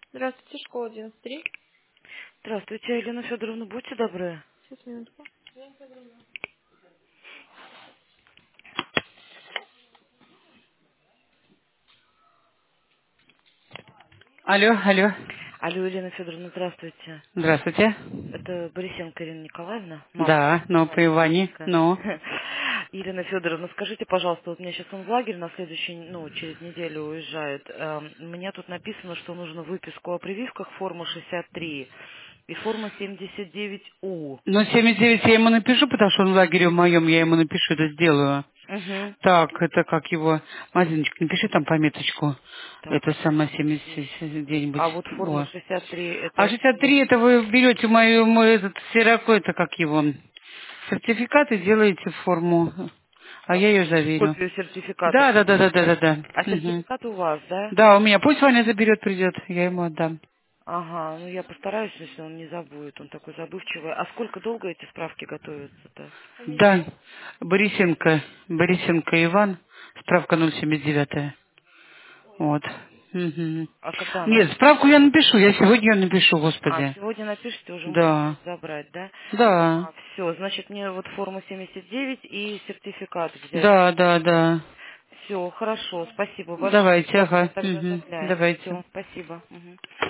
Здравствуйте, школа 93. Здравствуйте, Елена Федоровна, будьте добры. Сейчас, минутку. Алло, алло. Алло, Елена Федоровна, здравствуйте. Здравствуйте. Это Борисенко Ирина Николаевна, мама Да, ну, по Иване, Борисенко. ну. Елена Федоровна, скажите, пожалуйста, вот у меня сейчас он в лагерь на следующий, через неделю уезжает. У меня тут написано, что нужно выписку о прививках, форма 63 и форма 79У. Ну, 79 я ему напишу, потому что он в лагере в моем, я ему напишу, это сделаю. Угу. Так, это как его... Мазиночка, напиши там пометочку. Так, Это самое 70 подождите. где-нибудь. А вот форма О. 63 А это что? 63 это вы берете мой этот сироко, это как его, сертификат и делаете форму. А я ее заверю. Копию сертификата Да, да, да, да, делать, да, да? да, да. А Мгм. сертификат у вас, да? Да, у меня. Пусть Ваня заберет, придет, я ему отдам. Ага, ну я постараюсь, если он не забудет, он такой забывчивый. А сколько долго эти справки готовятся-то? Да, Борисенко Иван, справка 079. Вот. Мгм. А когда она Нет, будет? справку я напишу, я сегодня напишу, А, господи. сегодня напишите, уже можно Да, будет забрать, да? да, Ага, все, значит, мне вот форма 79 и сертификат взять. да, да, да. Все, хорошо, спасибо большое. Давайте, Сейчас я ага. тогда Мгм. загляну. Давайте. Все, спасибо. Мгм.